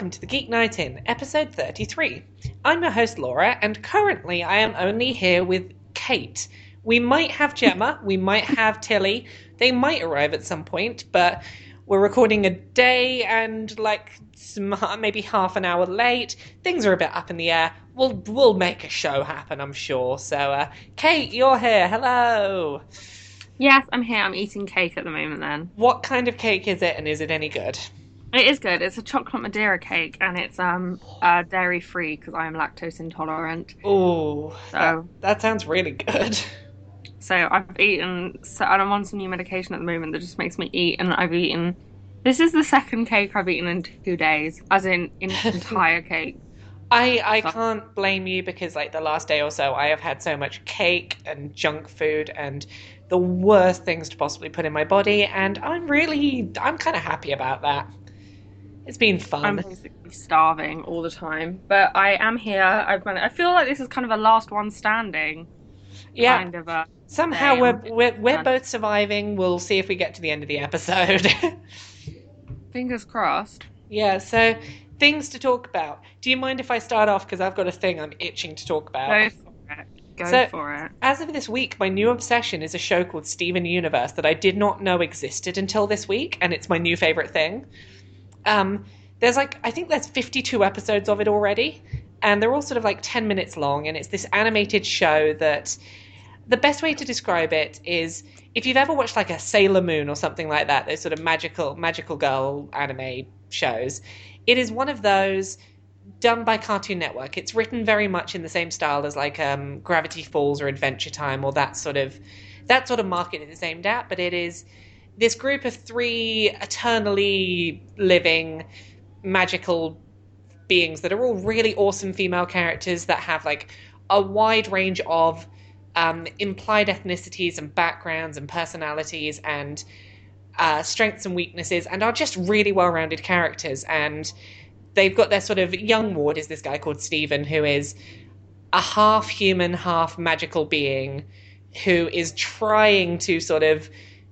welcome to the Geek Night In, episode 33. I'm your host Laura, and currently I am only here with Kate. We might have Gemma, we might have Tilly, they might arrive at some point, but we're recording a day and maybe half an hour late. Things are a bit up in the air. We'll make a show happen, I'm sure. So, Kate, you're here. Hello. Yes, I'm here. I'm eating cake at the moment then. What kind of cake is it, and is it any good? It is good. It's a chocolate Madeira cake and it's dairy free because I am lactose intolerant. Oh, So that sounds really good. I've eaten and I'm on some new medication at the moment that just makes me eat, and I've eaten this is the second cake I've eaten in 2 days, as in entire cake. I So can't blame you because the last day or so I have had so much cake and junk food and the worst things to possibly put in my body, and I'm kind of happy about that. It's been I'm fun. basically starving all the time. But I am here. I feel like this is kind of a last one standing Yeah, kind of a somehow day. we're Done. both surviving. We'll see if we get to the end of the episode. Fingers crossed. Yeah, so things to talk about. Do you mind if I start off because I've got a thing I'm itching to talk about? Go for it. Go So, for it. as of this week, my new obsession is a show called Steven Universe that I did not know existed until this week, and it's my new favorite thing. There's I think there's 52 episodes of it already, and they're all sort of 10 minutes long, and it's this animated show that the best way to describe it is if you've ever watched a Sailor Moon or something like that, those sort of magical girl anime shows, it is one of those done by Cartoon Network. It's written very much in the same style as Gravity Falls or Adventure Time or that sort of market it is aimed at, but it is this group of three eternally living magical beings that are all really awesome female characters that have a wide range of implied ethnicities and backgrounds and personalities and strengths and weaknesses, and are just really well-rounded characters. And they've got their sort of young ward is this guy called Steven, who is a half human, half magical being who is trying to sort of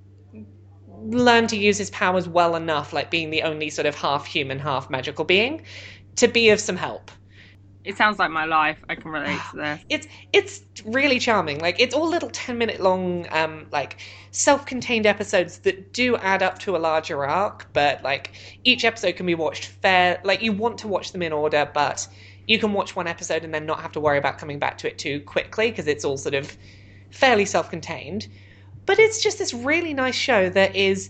learn to use his powers well enough, being the only sort of half human, half magical being, to be of some help. It sounds like my life. I can relate to this. It's really charming. It's all little 10-minute long self-contained episodes that do add up to a larger arc, but each episode can be watched you want to watch them in order, but you can watch one episode and then not have to worry about coming back to it too quickly because it's all sort of fairly self-contained. But it's just this really nice show that is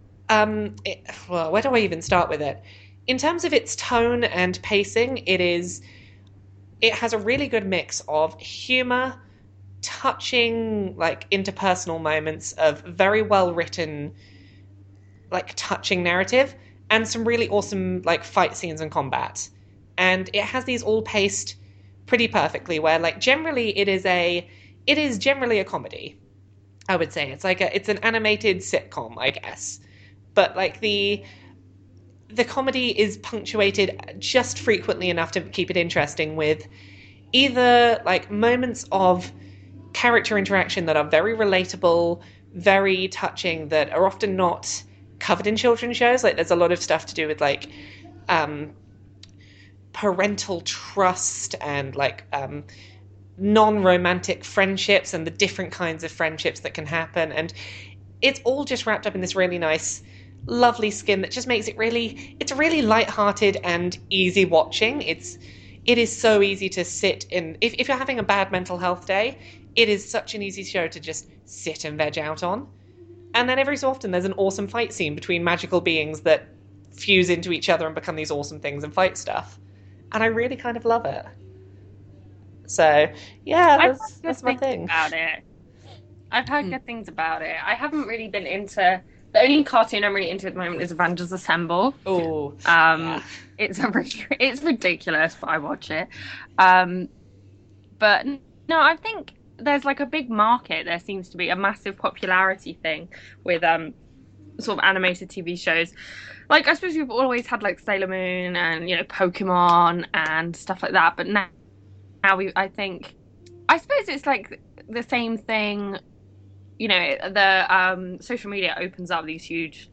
well, where do I even start with it? In terms of its tone and pacing, it has a really good mix of humor, touching, interpersonal moments of very well written, touching narrative, and some really awesome, fight scenes and combat. And it has these all paced pretty perfectly, where, generally it is generally a comedy. I would say it's an animated sitcom, I guess. But, the comedy is punctuated just frequently enough to keep it interesting with either moments of character interaction that are very relatable, very touching, that are often not covered in children's shows. There's a lot of stuff to do with parental trust and non-romantic friendships and the different kinds of friendships that can happen, and it's all just wrapped up in this really nice lovely skin that just makes it's really lighthearted and easy watching. It is so easy to sit in. If you're having a bad mental health day, it is such an easy show to just sit and veg out on. And then every so often there's an awesome fight scene between magical beings that fuse into each other and become these awesome things and fight stuff. And I really kind of love it. So, yeah, I've heard that's good my things thing. about it. I've heard good things about it. I haven't really been into the only cartoon I'm really into at the moment is Avengers Assemble. Oh, Um, yeah. it's ridiculous, but I watch it. Um, but no, I think there's a big market. There seems to be a massive popularity thing with sort of animated TV shows. I suppose we've always had Sailor Moon and Pokemon and stuff like that, but now I think I suppose it's the same thing. The social media opens up these huge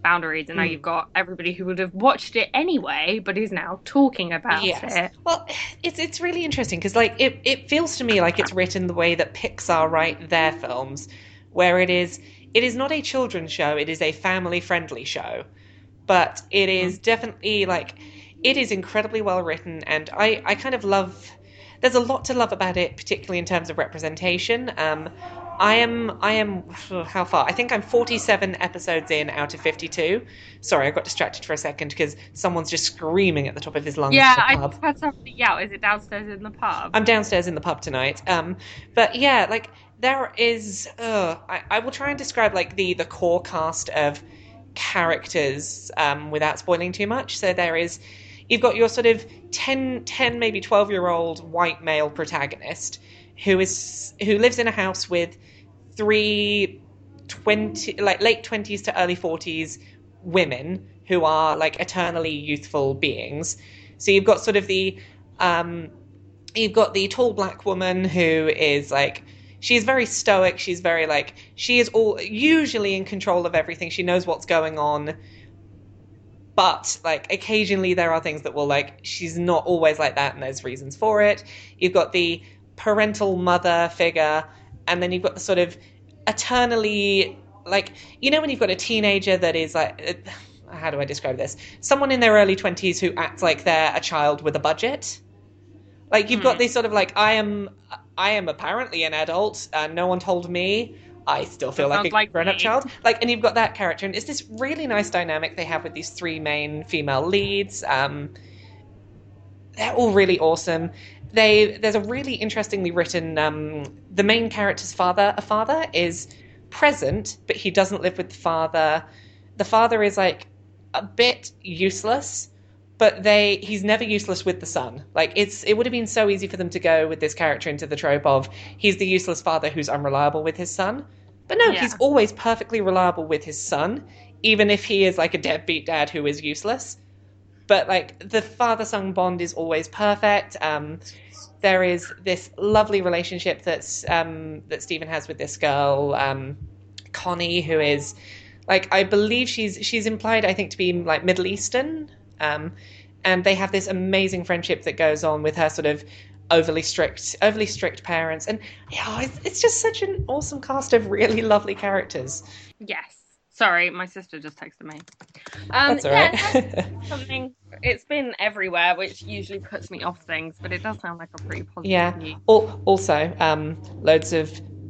boundaries, and now you've got everybody who would have watched it anyway, but is now talking about it. Well, it's really interesting because like it feels to me like it's written the way that Pixar write their films, where it is not a children's show, it is a family friendly show, but it is definitely like it is incredibly well written, and I kind of love. There's a lot to love about it, particularly in terms of representation. I am how far? I think I'm 47 episodes in out of 52. Sorry, I got distracted for a second because someone's just screaming at the top of his lungs. Yeah, I just had somebody yell. Is it downstairs in the pub? I'm downstairs in the pub tonight. But yeah, like there is. I will try and describe like the core cast of characters without spoiling too much. So you've got your sort of 10 maybe 12-year-old white male protagonist who lives in a house with three late 20s to early 40s women who are like eternally youthful beings. So you've got sort of the tall black woman who is like, she's very stoic, she is usually in control of everything, she knows what's going on, but like occasionally there are things that will like, she's not always like that and there's reasons for it. You've got the parental mother figure, and then you've got the sort of eternally, like, you know when you've got a teenager that is like, how do I describe this? Someone in their early 20s who acts like they're a child with a budget. Like you've got these sort of like, I am apparently an adult, no one told me, I still feel like a grown-up child. Like, and you've got that character, and it's this really nice dynamic they have with these three main female leads. They're all really awesome. There's a really interestingly written, the main character's father is present, but he doesn't live with the father. The father is like a bit useless, but he's never useless with the son. Like it would have been so easy for them to go with this character into the trope of he's the useless father who's unreliable with his son. But no, he's always perfectly reliable with his son, even if he is like a deadbeat dad who is useless. But like the father-son bond is always perfect. There is this lovely relationship that Stephen has with this girl, Connie, who is like, I believe she's implied, I think, to be like Middle Eastern. And they have this amazing friendship that goes on with her sort of overly strict parents. And yeah, it's just such an awesome cast of really lovely characters. Yes. Sorry, my sister just texted me. That's all right. Something, it's been everywhere, which usually puts me off things, but it does sound like a pretty positive news. Also, loads of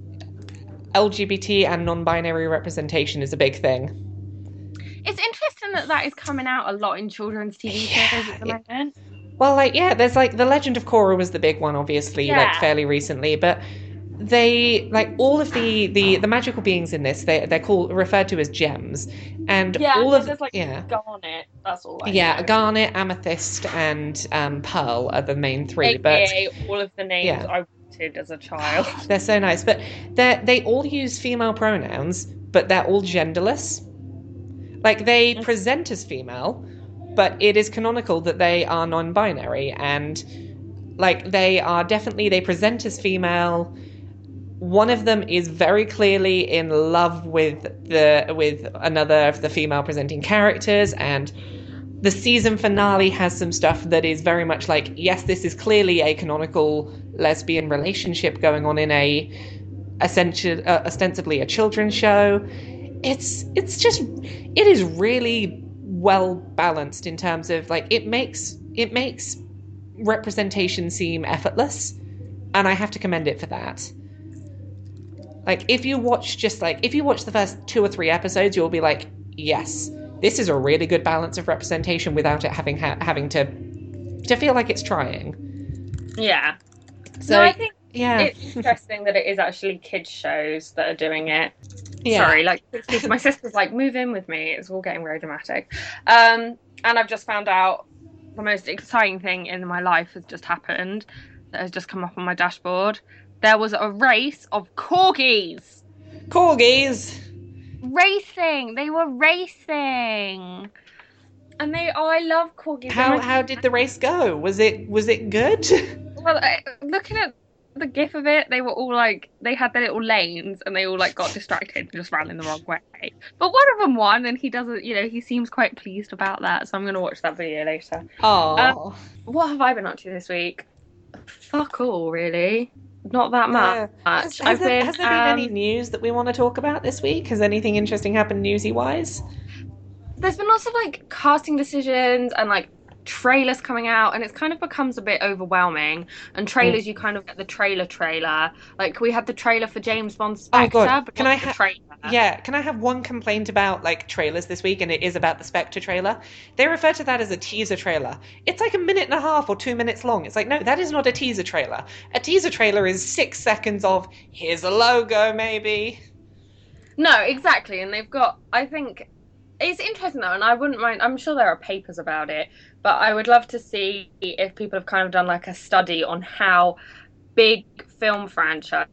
LGBT and non-binary representation is a big thing. It's interesting that is coming out a lot in children's TV shows at the moment. Well, like, yeah, there's like The Legend of Korra was the big one, obviously, like fairly recently, but they like all of the magical beings in this, they're referred to as gems, and all of there's like Garnet, that's all I know. Garnet, Amethyst, and Pearl are the main three. AKA all of the names I wanted as a child. They're so nice, but they all use female pronouns, but they're all genderless. Like they present as female, but it is canonical that they are non-binary, and like they present as female. One of them is very clearly in love with another of the female presenting characters, and the season finale has some stuff that is very much like, yes, this is clearly a canonical lesbian relationship going on in ostensibly a children's show. It is really well balanced in terms of like it makes representation seem effortless, and I have to commend it for that. Like if you watch the first 2 or 3 episodes, you'll be like, yes, this is a really good balance of representation without it having to feel like it's trying. Yeah. So I think it's interesting that it is actually kids shows that are doing it. Yeah. Sorry, like my sister's like, move in with me. It's all getting very dramatic. And I've just found out the most exciting thing in my life has just happened that has just come up on my dashboard. There was a race of corgis. Corgis? Racing. They were racing. And I love corgis. How did the race go? Was it good? Well, looking at the gif of it? They were all like, they had their little lanes and they all like got distracted and just ran in the wrong way. But one of them won and he doesn't, he seems quite pleased about that. So I'm gonna watch that video later. Oh. What have I been up to this week? Fuck all, really. Not that much. Has there been any news that we want to talk about this week? Has anything interesting happened newsy-wise? There's been lots of like casting decisions and like trailers coming out, and it's kind of becomes a bit overwhelming. And trailers, you kind of get the trailer. Like we had the trailer for James Bond Spectre. Oh God. But can I have one complaint about like trailers this week, and it is about the Spectre trailer. They refer to that as a teaser trailer. It's like 1.5 minutes or 2 minutes long. It's like, no, that is not a teaser trailer. A teaser trailer is 6 seconds of here's a logo, maybe. No, exactly. And they've got, I think it's interesting though, and I wouldn't mind. I'm sure there are papers about it, but I would love to see if people have kind of done like a study on how big film franchises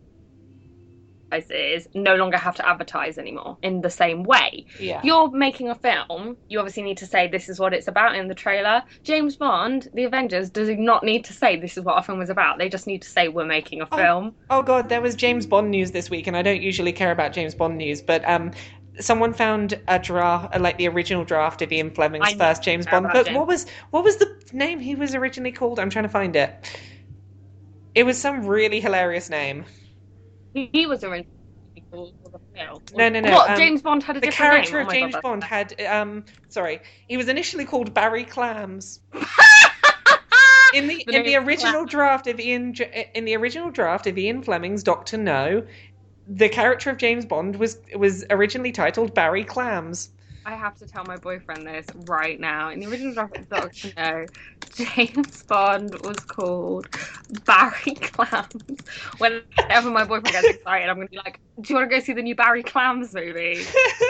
no longer have to advertise anymore in the same way. Yeah. You're making a film, you obviously need to say this is what it's about in the trailer. James Bond, The Avengers, does not need to say this is what our film is about. They just need to say we're making a film. Oh God, there was James Bond news this week, and I don't usually care about James Bond news, but someone found a draft, like the original draft of Ian Fleming's first James Bond book. What was the name he was originally called? I'm trying to find it. It was some really hilarious name. He was originally called the film. No. What, James Bond had a different name? The character of James Bond had, he was initially called Barry Clams. In the original draft of Ian Fleming's Doctor No, the character of James Bond was originally titled Barry Clams. I have to tell my boyfriend this right now. In the original draft of Doctor No, James Bond was called Barry Clams. Whenever my boyfriend gets excited, I'm going to be like, do you want to go see the new Barry Clams movie?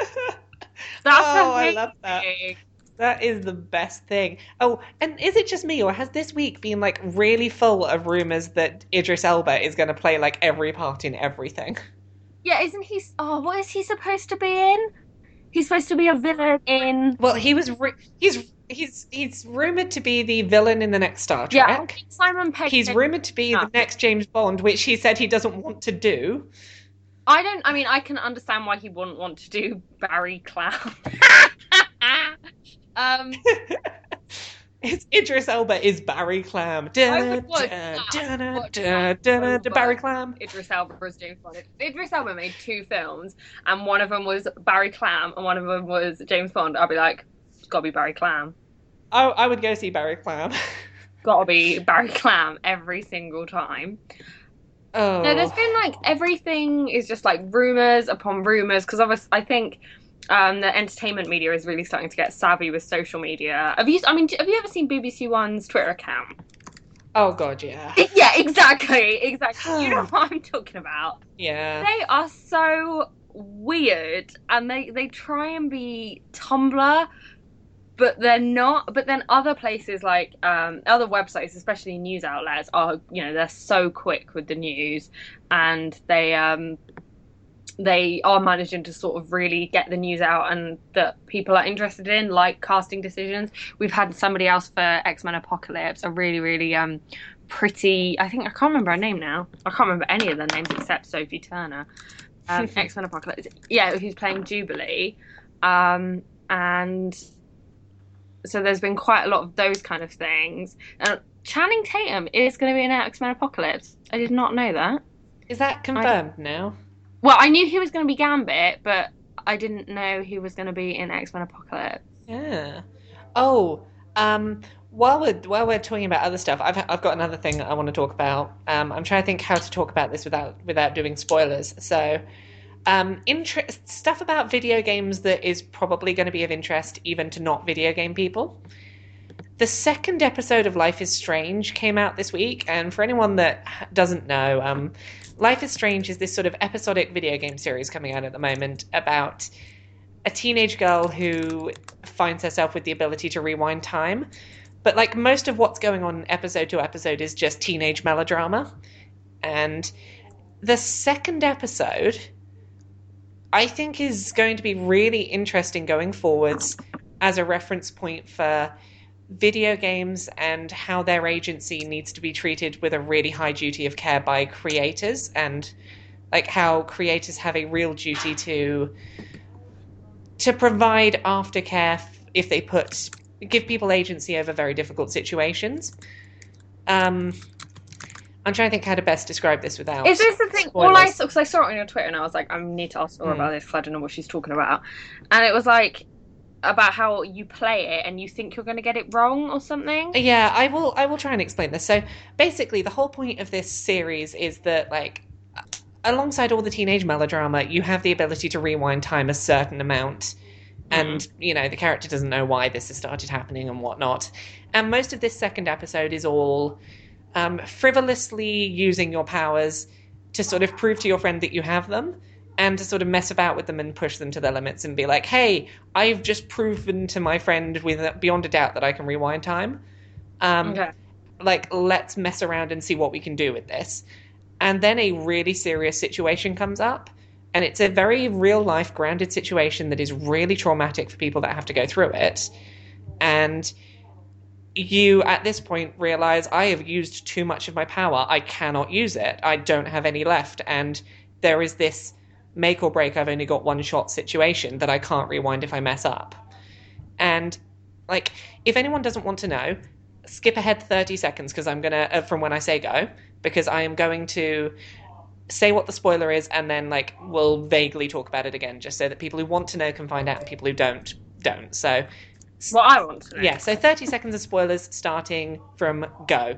I love that. That is the best thing. Oh, and is it just me, or has this week been like really full of rumors that Idris Elba is going to play like every part in everything? Yeah, isn't he? Oh, what is he supposed to be in? He's supposed to be a villain in. Well, he's rumored to be the villain in the next Star Trek. Yeah, Simon Pegg. He's rumored to be the next James Bond, which he said he doesn't want to do. I can understand why he wouldn't want to do Barry Clown. It's Idris Elba is Barry Clam. Barry Clam. Idris Elba was James Bond. Idris Elba made 2 films, and one of them was Barry Clam, and one of them was James Bond. I'd be like, it's gotta be Barry Clam. I would go see Barry Clam. Gotta be Barry Clam every single time. Oh. No, there's been like everything is just like rumors upon rumors, because obviously I think the entertainment media is really starting to get savvy with social media. Have you ever seen BBC One's Twitter account? Oh God, yeah. Yeah, exactly. You know what I'm talking about. Yeah. They are so weird, and they try and be Tumblr, but they're not. But then other places like other websites, especially news outlets, are they're so quick with the news, and they are managing to sort of really get the news out and that people are interested in, like casting decisions. We've had somebody else for X-Men Apocalypse, a really, really pretty, I can't remember her name now. I can't remember any of their names except Sophie Turner. X-Men Apocalypse. Yeah, who's playing Jubilee. And so there's been quite a lot of those kind of things. Channing Tatum is going to be in X-Men Apocalypse. I did not know that. Is that confirmed now? Well, I knew he was going to be Gambit, but I didn't know he was going to be in X-Men Apocalypse. Yeah. Oh, while we're talking about other stuff, I've got another thing I want to talk about. I'm trying to think how to talk about this without doing spoilers. So, stuff about video games that is probably going to be of interest even to not video game people. The second episode of Life is Strange came out this week, and for anyone that doesn't know, Life is Strange is this sort of episodic video game series coming out at the moment about a teenage girl who finds herself with the ability to rewind time. But like most of what's going on episode to episode is just teenage melodrama. And the second episode, I think, is going to be really interesting going forwards as a reference point for video games and how their agency needs to be treated with a really high duty of care by creators, and like how creators have a real duty to provide aftercare if they give people agency over very difficult situations. I'm trying to think how to best describe this without. Is this the thing? spoilers. Because I saw it on your Twitter and I was like, I need to ask more about this because I don't know what she's talking about. And it was like about how you play it and you think you're going to get it wrong or something. Yeah, I will try and explain this. So basically, the whole point of this series is that, like, alongside all the teenage melodrama, you have the ability to rewind time a certain amount. And, you know, the character doesn't know why this has started happening and whatnot. And most of this second episode is all frivolously using your powers to sort of prove to your friend that you have them, and to sort of mess about with them and push them to their limits and be like, hey, I've just proven to my friend beyond a doubt that I can rewind time. Like, let's mess around and see what we can do with this. And then a really serious situation comes up, and it's a very real-life, grounded situation that is really traumatic for people that have to go through it. And you, at this point, realize, I have used too much of my power. I cannot use it. I don't have any left. And there is this make or break, I've only got one shot situation that I can't rewind if I mess up. And, like, if anyone doesn't want to know, skip ahead 30 seconds because I'm going to, from when I say go, because I am going to say what the spoiler is and then, like, we'll vaguely talk about it again just so that people who want to know can find out and people who don't. So... Well, I want to know. Yeah, so 30 seconds of spoilers starting from go.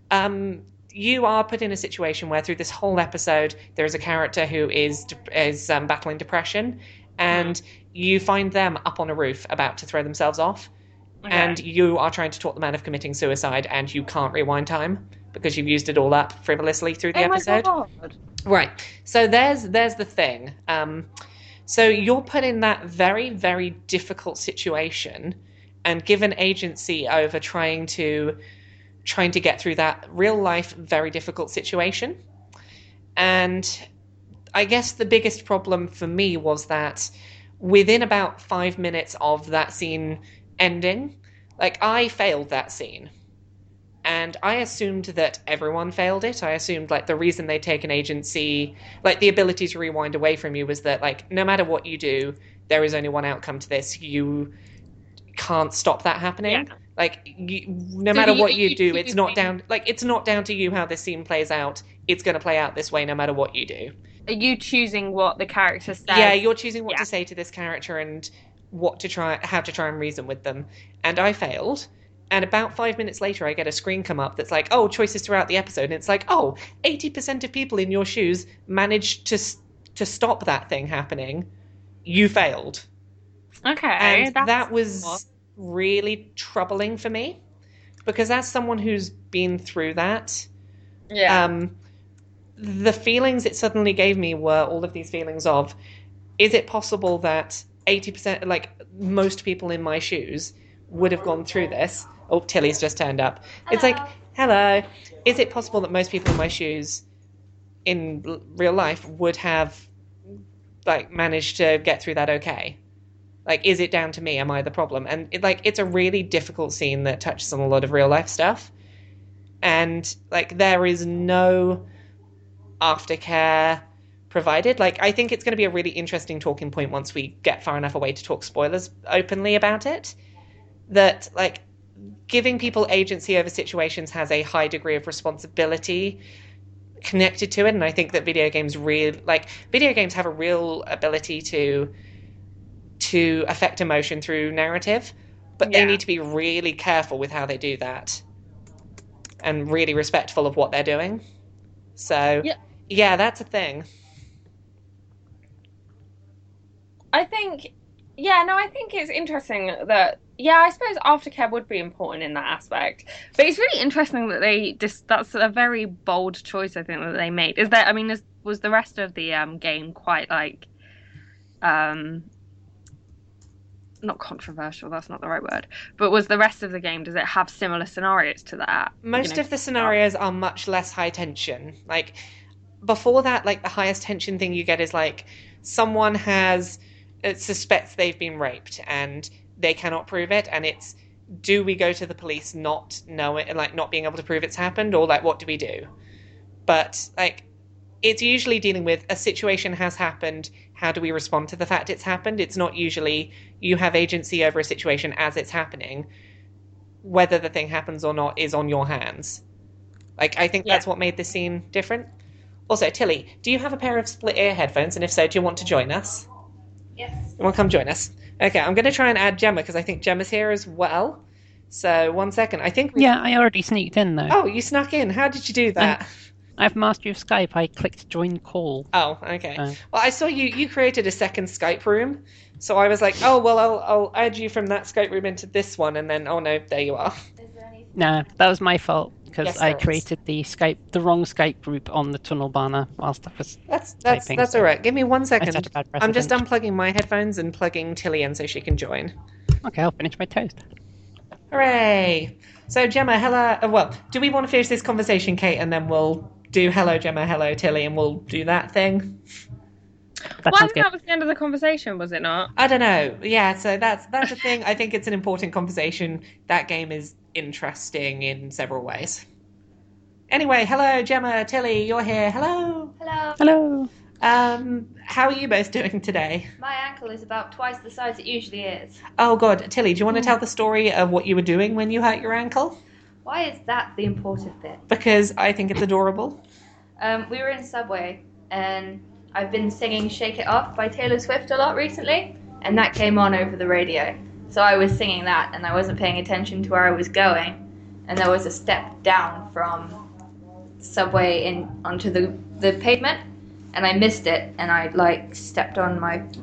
You are put in a situation where through this whole episode, there is a character who is battling depression, and you find them up on a roof about to throw themselves off, and you are trying to talk them out of committing suicide, and you can't rewind time because you've used it all up frivolously through the episode. My God. Right, so there's the thing. So you're put in that very, very difficult situation and given agency over trying to get through that real life, very difficult situation. And I guess the biggest problem for me was that within about 5 minutes of that scene ending, like, I failed that scene. And I assumed that everyone failed it. I assumed, like, the reason they'd taken agency, like, the ability to rewind away from you was that, like, no matter what you do, there is only one outcome to this. You can't stop that happening. Yeah. Like, no matter what you do, it's not down to you how this scene plays out. It's going to play out this way no matter what you do. Are you choosing what the character says? Yeah, you're choosing what to say to this character and how to try and reason with them. And I failed. And about 5 minutes later, I get a screen come up that's like, oh, choices throughout the episode. And it's like, oh, 80% of people in your shoes managed to stop that thing happening. You failed. Okay. And that was really troubling for me. Because as someone who's been through that, the feelings it suddenly gave me were all of these feelings of, is it possible that 80%, like most people in my shoes, would have gone through this? Oh, Tilly's just turned up. Hello. It's like, hello. Is it possible that most people in my shoes in real life would have, like, managed to get through that okay? Like, is it down to me? Am I the problem? And it's a really difficult scene that touches on a lot of real life stuff. And, like, there is no aftercare provided. Like, I think it's going to be a really interesting talking point once we get far enough away to talk spoilers openly about it. That, like, giving people agency over situations has a high degree of responsibility connected to it. And I think that video games have a real ability to affect emotion through narrative, but they need to be really careful with how they do that and really respectful of what they're doing. So, yeah, that's a thing. I think it's interesting that, I suppose aftercare would be important in that aspect. But it's really interesting that that's a very bold choice, I think, that they made. Was the rest of the game quite, like, not controversial, that's not the right word, but was the rest of the game, does it have similar scenarios to that? Most of the scenarios are much less high tension. Like, before that, like, the highest tension thing you get is, like, someone suspects they've been raped and they cannot prove it, and it's do we go to the police not knowing, like not being able to prove it's happened, or like what do we do? But like it's usually dealing with a situation has happened, how do we respond to the fact it's happened? It's not usually you have agency over a situation as it's happening. Whether the thing happens or not is on your hands. Like, I think that's what made this scene different. Also, Tilly, do you have a pair of split ear headphones? And if so, do you want to join us? Yes. You want to come join us? Okay, I'm going to try and add Gemma because I think Gemma's here as well. So, 1 second. I think Yeah, I already sneaked in, though. Oh, you snuck in. How did you do that? I have mastery of Skype. I clicked join call. Oh, okay. Well, I saw you created a second Skype room. So I was like, oh, well, I'll add you from that Skype room into this one. And then, oh, no, there you are. Is there anything? No, that was my fault. Because Yes, I there is. created the wrong Skype group on the tunnel banner whilst I was typing. That's all right. Give me 1 second. set a bad I'm just precedent. unplugging my headphones and plugging Tilly in so she can join. Okay, I'll finish my toast. Hooray! So, Gemma, hello. Well, do we want to finish this conversation, Kate, and then we'll do hello, Gemma, hello, Tilly, and we'll do that thing? That Well, I sounds think good. that was the end of the conversation, was it not? I don't know. Yeah, so that's the thing. I think it's an important conversation. That game is interesting in several ways. Anyway, hello, Gemma, Tilly, you're here. Hello. Hello. Hello. How are you both doing today? My ankle is about twice the size it usually is. Oh, God. Tilly, do you want to tell the story of what you were doing when you hurt your ankle? Why is that the important bit? Because I think it's adorable. We were in Subway, and I've been singing Shake It Off by Taylor Swift a lot recently, and that came on over the radio. So I was singing that, and I wasn't paying attention to where I was going, and there was a step down from Subway onto the pavement, and I missed it, and I stepped on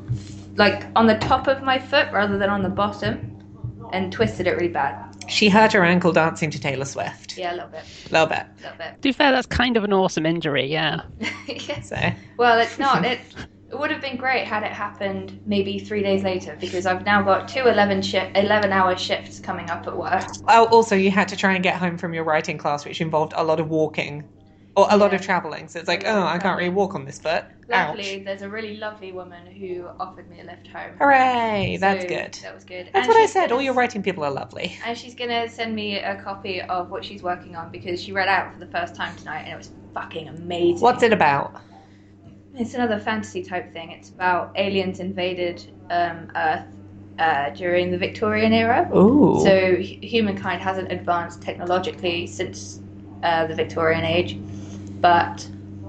on the top of my foot rather than on the bottom, and twisted it really bad. She hurt her ankle dancing to Taylor Swift. Yeah, a little bit. A little bit. To be fair, that's kind of an awesome injury, yeah. Yeah. So, Well, it's not. It would have been great had it happened maybe 3 days later, because I've now got two 11-hour shifts coming up at work. oh, also, you had to try and get home from your writing class, which involved a lot of walking. Or a lot of Yeah. travelling. So it's like, A lot oh, of I can't travelling. really walk on this foot. Luckily, Ouch. there's a really lovely woman who offered me a lift home. Hooray, that's So good. That was good. That's And what I she's said. gonna All your writing people are lovely. And she's going to send me a copy of what she's working on, because she read out for the first time tonight, and it was fucking amazing. What's it about? It's another fantasy type thing. It's about aliens invaded Earth during the Victorian era. Ooh. So humankind hasn't advanced technologically since the Victorian age, but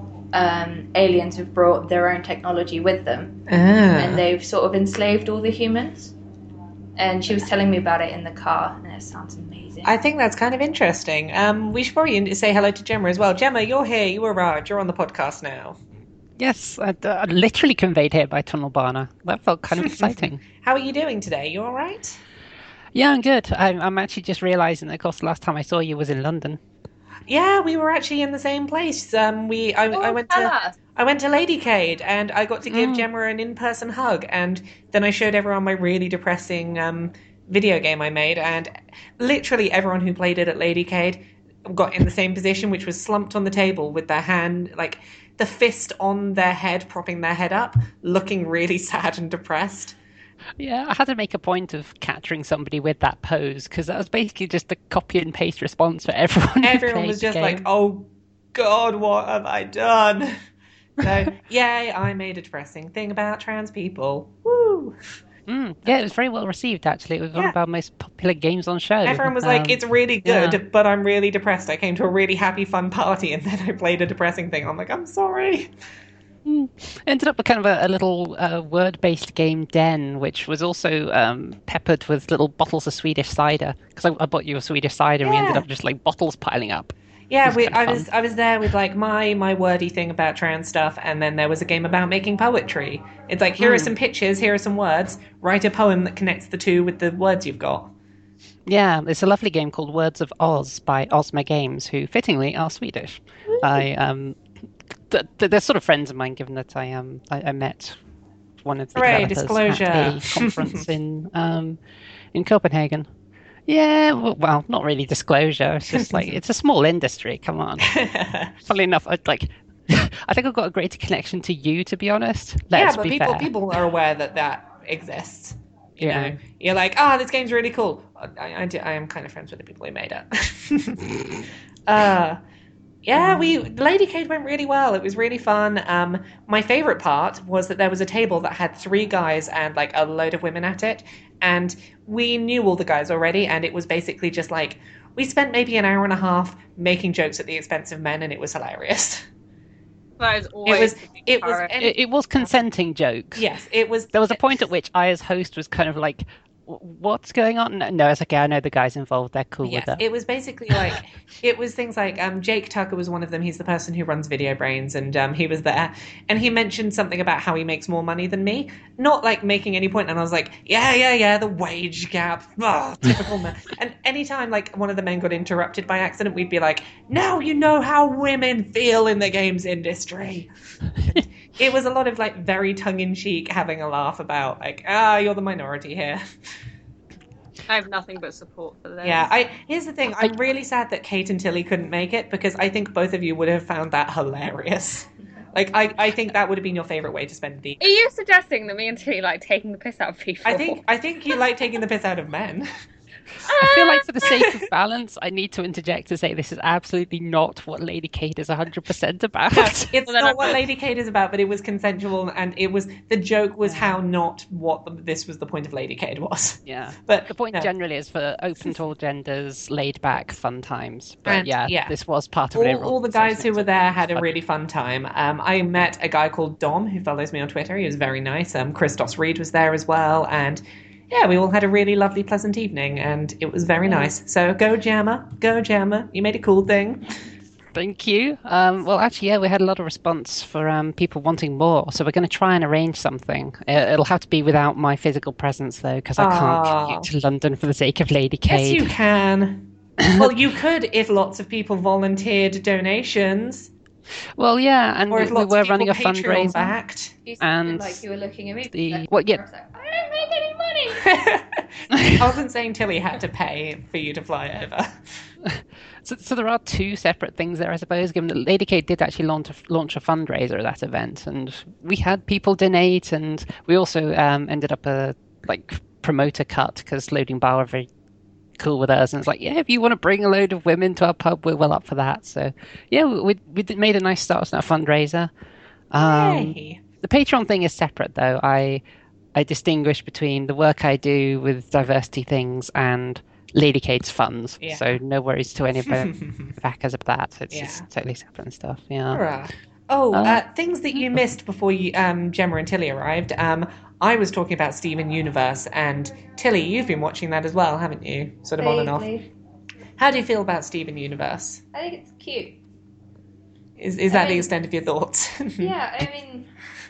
aliens have brought their own technology with them, and they've sort of enslaved all the humans. And she was telling me about it in the car, and it sounds amazing. I think that's kind of interesting. We should probably say hello to Gemma as well. Gemma, you're here. You arrived. You're on the podcast now. Yes, literally conveyed here by tunnel banner. That felt kind of exciting. How are you doing today? You all right? Yeah, I'm good. I'm actually just realising that, of course, the last time I saw you was in London. Yeah, we were actually in the same place. I went to Ladycade, and I got to give Gemma an in-person hug, and then I showed everyone my really depressing video game I made, and literally everyone who played it at Ladycade got in the same position, which was slumped on the table with their hand, like the fist on their head, propping their head up, looking really sad and depressed. Yeah, I had to make a point of capturing somebody with that pose, because that was basically just a copy and paste response for everyone. Everyone was just like, oh God, what have I done? So, yay, I made a depressing thing about trans people. Woo! Yeah, it was very well received, actually. It was one of our most popular games on show. Everyone was like, it's really good, yeah. but I'm really depressed. I came to a really happy, fun party, and then I played a depressing thing. I'm like, I'm sorry. Ended up with kind of a little word-based game den, which was also peppered with little bottles of Swedish cider. Because I bought you a Swedish cider, and we ended up just like bottles piling up. Yeah, It was I was there with like my wordy thing about trans stuff, and then there was a game about making poetry. It's like, here are some pictures, here are some words. Write a poem that connects the two with the words you've got. Yeah, it's a lovely game called Words of Oz by Ozma Games, who fittingly are Swedish. They're sort of friends of mine, given that I met one of the Hooray, developers disclosure. at a conference in Copenhagen. Yeah, well, not really disclosure. It's just like, it's a small industry. Come on. Funnily enough, I think I've got a greater connection to you, to be honest. Yeah, Let's but be fair. people are aware that exists. You know, you're like, this game's really cool. I am kind of friends with the people who made it. Ladycade went really well. It was really fun. My favorite part was that there was a table that had 3 guys and like a load of women at it, and we knew all the guys already, and it was basically just like we spent maybe an hour and a half making jokes at the expense of men, and it was hilarious. That is always it was consenting jokes. Yes, it was. There was a point at which I, as host, was kind of like, what's going on? No, it's okay. I know the guys involved. They're cool with that. It was basically like, it was things like, Jake Tucker was one of them. He's the person who runs Video Brains, and he was there. And he mentioned something about how he makes more money than me. Not like making any point. And I was like, yeah, the wage gap. Typical man. And anytime like one of the men got interrupted by accident, we'd be like, now you know how women feel in the games industry. It was a lot of like very tongue-in-cheek having a laugh about like, you're the minority here. I have nothing but support for this. Yeah, here's the thing. I'm really sad that Kate and Tilly couldn't make it, because I think both of you would have found that hilarious. Like, I think that would have been your favourite way to spend the... Are you suggesting that me and Tilly like taking the piss out of people? I think you like taking the piss out of men. I feel like for the sake of balance, I need to interject to say this is absolutely not what Ladycade is 100% about. It's not what Ladycade is about, but it was consensual, and the joke was how not what this was the point of Ladycade was. Yeah. But the point generally is for open to all genders, laid back, fun times. But this was part of it. All the guys who were there had a really fun time. I met a guy called Dom who follows me on Twitter. He was very nice. Christos Reed was there as well, and yeah, we all had a really lovely, pleasant evening, and it was very nice. So go Jammer. You made a cool thing. Thank you. Well, actually, we had a lot of response for people wanting more, so we're going to try and arrange something. It'll have to be without my physical presence, though, because I can't commute to London for the sake of Ladycade. Yes, you can. Well, you could if lots of people volunteered donations. Well, yeah, and or if we were running a Patreon fundraiser. Backed. You sounded like you were looking at me. I don't make any money. I wasn't saying Tilly had to pay for you to fly over. So there are 2 separate things there, I suppose, given that Ladycade did actually launch a fundraiser at that event, and we had people donate, and we also ended up a promoter cut, because Loading Bar were very cool with us, and it's like, if you want to bring a load of women to our pub, we're well up for that. So yeah, we made a nice start on our fundraiser. The Patreon thing is separate, though. I distinguish between the work I do with diversity things and Ladycade's funds. Yeah. So no worries to any of the backers of that. It's just totally separate stuff. Yeah. Things that you missed before Gemma and Tilly arrived. I was talking about Steven Universe, and Tilly, you've been watching that as well, haven't you? Sort of on and off. How do you feel about Steven Universe? I think it's cute. Is that the extent of your thoughts? Yeah, I mean,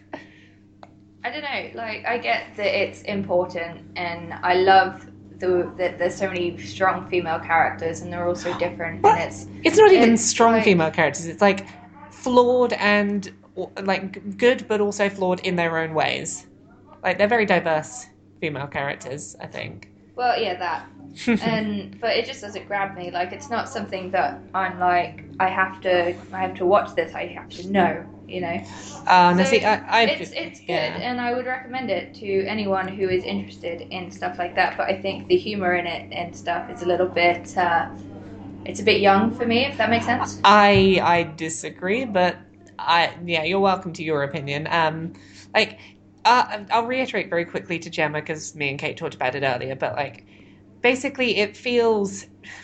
I don't know. Like, I get that it's important, and I love that there's so many strong female characters, and they're all so different. Well, and it's not even strong female characters. It's like flawed and like good, but also flawed in their own ways. Like, they're very diverse female characters, I think. Well, yeah, that. But it just doesn't grab me. Like, it's not something that I'm like, I have to watch this. I have to know, you know. It's good, and I would recommend it to anyone who is interested in stuff like that. But I think the humor in it and stuff is a little bit. It's a bit young for me, if that makes sense. I disagree, but you're welcome to your opinion. I'll reiterate very quickly to Gemma, because me and Kate talked about it earlier, but like, basically it feels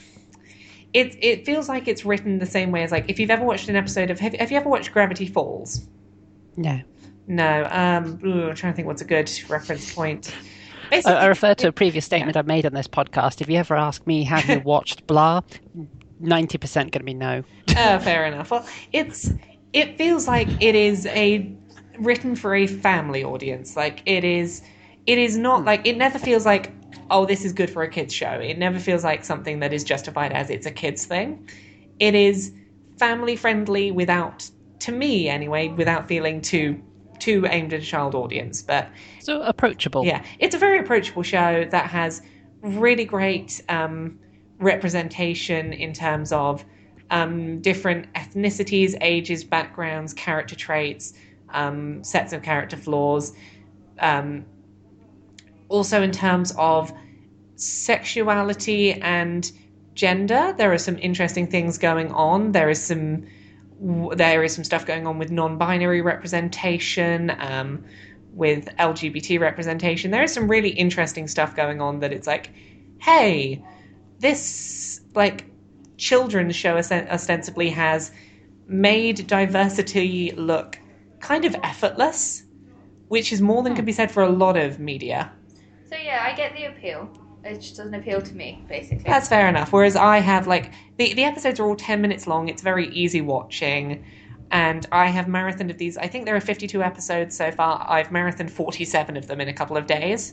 like it's written the same way as, like, if you've ever watched an episode of, have you ever watched Gravity Falls? No. I'm trying to think what's a good reference point. I refer to a previous statement I've made on this podcast. If you ever ask me, have you watched blah, 90% going to be no. Fair enough. Well, it feels like it is written for a family audience. Like, it is not like, it never feels like, oh, this is good for a kids show. It never feels like something that is justified as it's a kids thing. It is family friendly to me anyway, without feeling too aimed at a child audience. But so approachable. Yeah, it's a very approachable show that has really great representation in terms of different ethnicities, ages, backgrounds, character traits, sets of character flaws. also in terms of sexuality and gender, there are some interesting things going on. There is some stuff going on with non-binary representation, with LGBT representation. There is some really interesting stuff going on that it's like, hey, this like children's show ostensibly has made diversity look kind of effortless, which is more than could be said for a lot of media. So yeah, I get the appeal. It just doesn't appeal to me, basically. That's fair enough. Whereas I have, like, the episodes are all 10 minutes long. It's very easy watching. And I have marathoned of these. I think there are 52 episodes so far. I've marathoned 47 of them in a couple of days.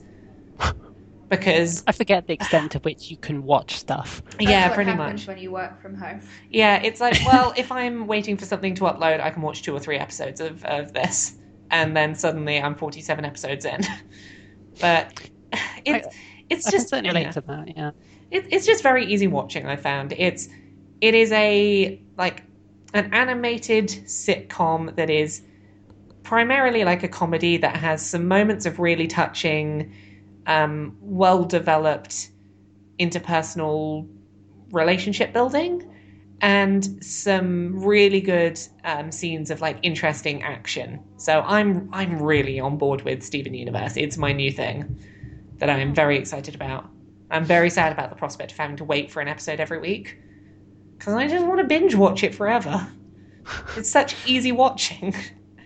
Because... I forget the extent to which you can watch stuff. That's pretty what happens much. when you work from home. Yeah, it's like, well, if I'm waiting for something to upload, I can watch 2 or 3 episodes of this. And then suddenly I'm 47 episodes in. But it's just... I can certainly relate to that, yeah. It's just very easy watching, I found. It is an animated sitcom that is primarily like a comedy that has some moments of really touching, well-developed interpersonal relationship building, and some really good scenes of like interesting action. So I'm really on board with Steven Universe. It's my new thing that I am very excited about. I'm very sad about the prospect of having to wait for an episode every week, because I just want to binge watch it forever. It's such easy watching.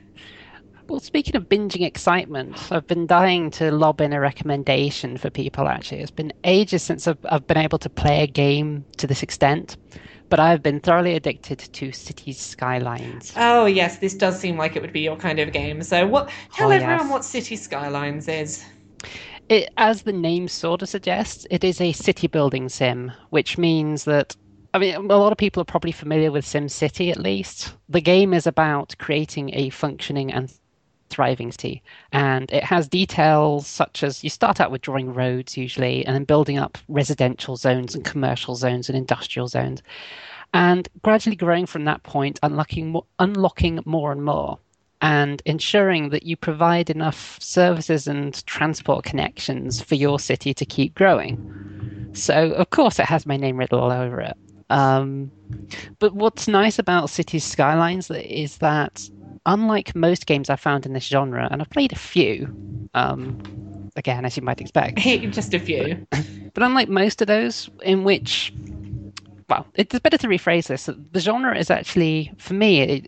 Well, speaking of binging excitement, I've been dying to lob in a recommendation for people, actually. It's been ages since I've been able to play a game to this extent, but I've been thoroughly addicted to Cities Skylines. Oh, yes, this does seem like it would be your kind of game. So tell everyone what Cities Skylines is. As the name sort of suggests, it is a city building sim, which means that, I mean, a lot of people are probably familiar with SimCity, at least. The game is about creating a functioning and thriving city, and it has details such as you start out with drawing roads usually, and then building up residential zones and commercial zones and industrial zones, and gradually growing from that point, unlocking more and more, and ensuring that you provide enough services and transport connections for your city to keep growing. So, of course, it has my name written all over it. But what's nice about Cities Skylines is that, unlike most games I've found in this genre, and I've played a few, again, as you might expect. Just a few. But unlike most of those, in which, well, it's better to rephrase this. The genre is actually, for me,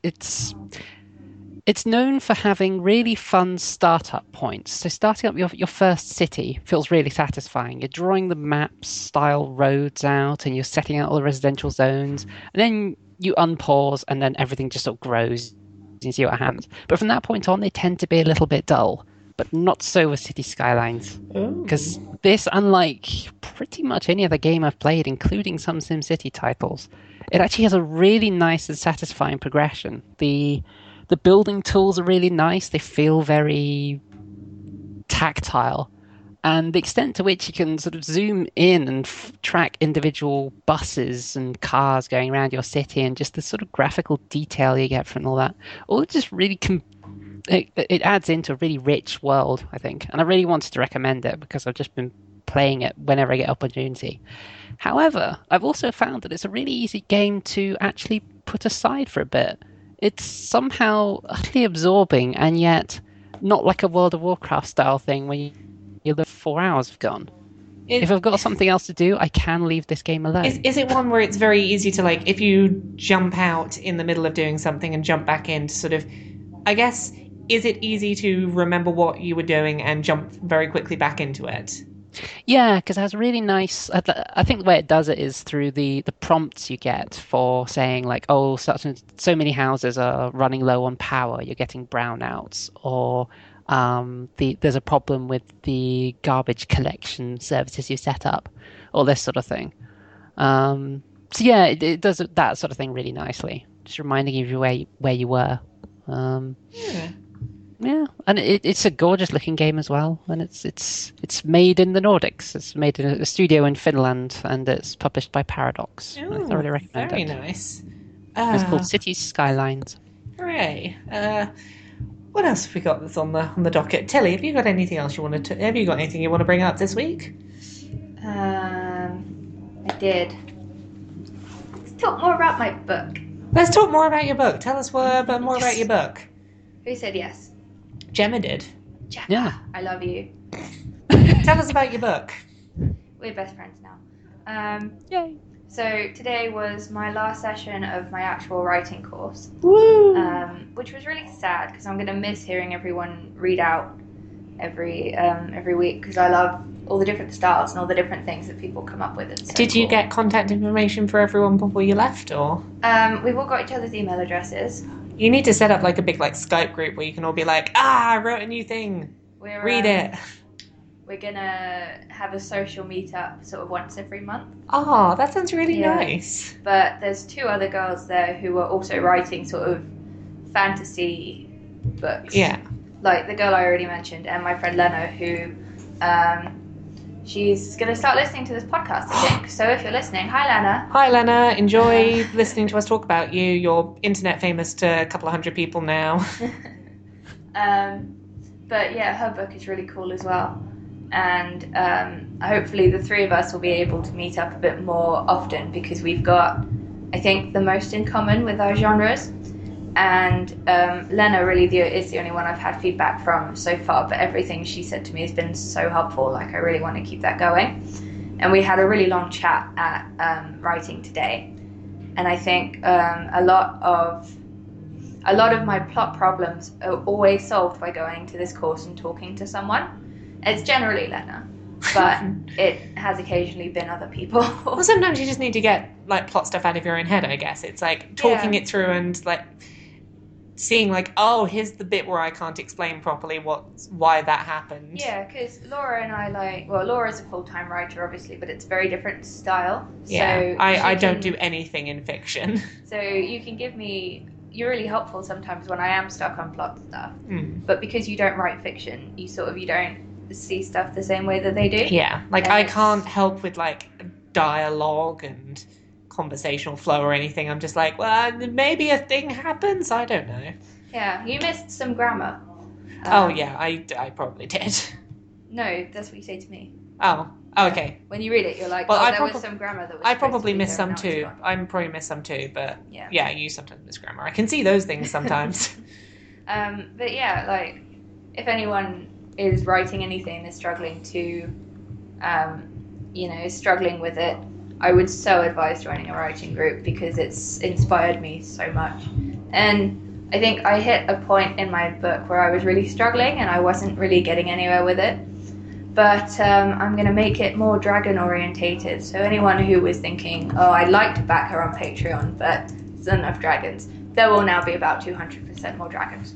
it's known for having really fun startup points. So starting up your first city feels really satisfying. You're drawing the map style roads out, and you're setting out all the residential zones, and then you unpause, and then everything just sort of grows. You see what happens. But from that point on, they tend to be a little bit dull. But not so with City Skylines. Because this, unlike pretty much any other game I've played, including some SimCity titles, it actually has a really nice and satisfying progression. The building tools are really nice. They feel very tactile. And the extent to which you can sort of zoom in and track individual buses and cars going around your city, and just the sort of graphical detail you get from all that, all it just really it adds into a really rich world, I think. And I really wanted to recommend it because I've just been playing it whenever I get opportunity. However, I've also found that it's a really easy game to actually put aside for a bit. It's somehow utterly absorbing, and yet not like a World of Warcraft style thing where you look 4 hours have gone. If I've got something else to do, I can leave this game alone. Is it one where it's very easy to, like, if you jump out in the middle of doing something and jump back in to sort of, I guess, is it easy to remember what you were doing and jump very quickly back into it? Yeah, because it has really nice... I think the way it does it is through the prompts you get for saying, like, oh, so many houses are running low on power, you're getting brownouts, or there's a problem with the garbage collection services you set up, all this sort of thing. So yeah, it does that sort of thing really nicely, just reminding you where you were. Yeah, and it's a gorgeous looking game as well, and it's made in the Nordics. It's made in a studio in Finland, and it's published by Paradox. Oh, I thoroughly recommend very it. Nice. It's called Cities Skylines. Hooray! What else have we got that's on the docket? Tilly, have you got anything else you wanted to? Have you got anything you want to bring up this week? I did. Let's talk more about my book. Let's talk more about your book. Tell us more about your book. Who said yes? Gemma did. Gemma, Yeah. I love you. Tell us about your book. We're best friends now. Yay. So today was my last session of my actual writing course, Woo! which was really sad because I'm going to miss hearing everyone read out every week because I love all the different styles and all the different things that people come up with. It's so Did you cool. get contact information for everyone before you left, or We've all got each other's email addresses. you need to set up like a big Skype group where you can all be like, I wrote a new thing. Read it. We're gonna have a social meetup sort of once every month. Oh, that sounds really Yeah. nice. But there's 2 other girls there who are also writing sort of fantasy books. Yeah. Like the girl I already mentioned, and my friend Lena, who she's gonna start listening to this podcast, I think. So if you're listening, hi Lena. Hi, Lena. Enjoy listening to us talk about you. You're internet famous to a couple of hundred people now. But yeah, her book is really cool as well. And hopefully the 3 of us will be able to meet up a bit more often because we've got, I think, the most in common with our genres. And Lena really is the only one I've had feedback from so far, but everything she said to me has been so helpful. Like, I really want to keep that going. And we had a really long chat at writing today. And I think a lot of my plot problems are always solved by going to this course and talking to someone. It's generally Lena, but it has occasionally been other people. Well, sometimes you just need to get plot stuff out of your own head, I guess. It's like talking it through and seeing oh, here's the bit where I can't explain properly why that happened. Yeah, because Laura and I Laura's a full-time writer, obviously, but it's a very different style. Yeah, So I don't do anything in fiction. So you can give me... You're really helpful sometimes when I am stuck on plot stuff. Mm. But because you don't write fiction, you don't see stuff the same way that they do. Yeah, I can't help with dialogue and conversational flow or anything. I'm just well, maybe a thing happens. I don't know. Yeah, you missed some grammar. Oh yeah, I probably did. No, that's what you say to me. Oh, okay. When you read it, you're like, Well, there was some grammar that was. I supposed to probably be missed there, some now it's too. gone. I'm probably missed some too, but Yeah. yeah, you sometimes miss grammar. I can see those things sometimes. But yeah, if anyone is writing anything and is struggling to, struggling with it, I would so advise joining a writing group because it's inspired me so much. And I think I hit a point in my book where I was really struggling and I wasn't really getting anywhere with it. But I'm going to make it more dragon orientated. So anyone who was thinking, oh, I'd like to back her on Patreon, but there's not enough dragons, there will now be about 200% more dragons.